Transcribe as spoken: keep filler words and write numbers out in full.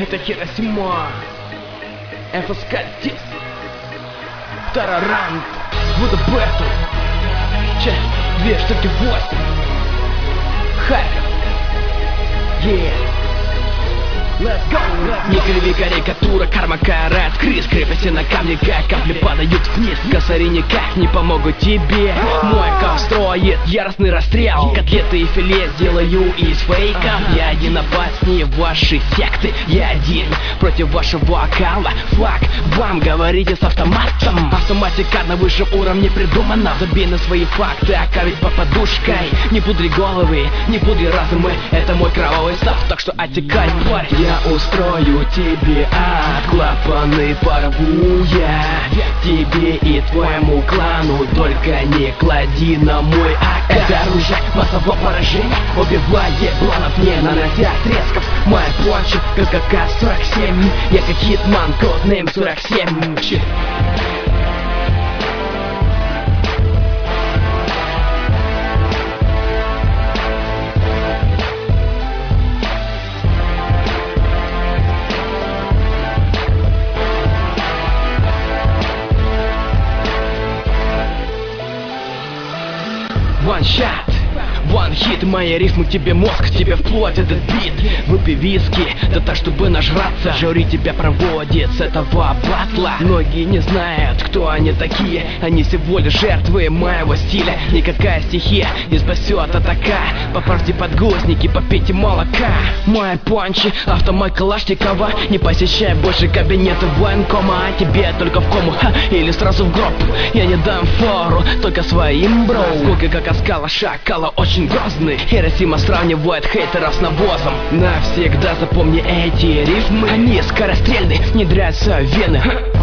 Это Хиросима, эф эс ка десять, второй раунд, Buddha Battle, часть две штуки восемь, Харьков, yeah. Let's go, let's go. Не криви карикатура, карма карает скриз. Крепости на камне, как капли падают вниз. Косари никак не помогут тебе. Мой кап строит яростный расстрел. Котлеты и филе сделаю из фейков. Я один опаснее вашей секты. Я один против вашего вокала. Фак, вам говорите с автоматом. Автоматика на высшем уровне придумана. Забей на свои факты, а ведь по подушкой. Не пудри головы, не пудри разумы. Это мой кровавый став, так что отекай, парень. Я устрою тебе ад, клапаны порву я тебе и твоему клану, только не клади на мой ак. Это оружие массового поражения, убивает планов, не нанося тресков. Моя планча, как а ка сорок семь, я как хитман, коднейм сорок семь. One shot, one hit, мои рифмы тебе мозг, тебе вплоть этот бит. Выпей виски, да так, чтобы нажраться. Жюри тебя проводит с этого батла. Многие не знают, кто они такие. Они всего лишь жертвы моего стиля. Никакая стихия не спасет атака. Поправьте подгузники, попейте молока. Мои панчи, автомат Калашникова. Не посещай больше кабинеты военкома. А тебе только в кому, ха, или сразу в гроб. Я не дам фору, только своим бро. Сколько как оскала шакала, очень грозный. Хиросима сравнивает хейтеров с навозом. Навсегда запомни эти рифмы. Они скорострельны, внедряются в вены.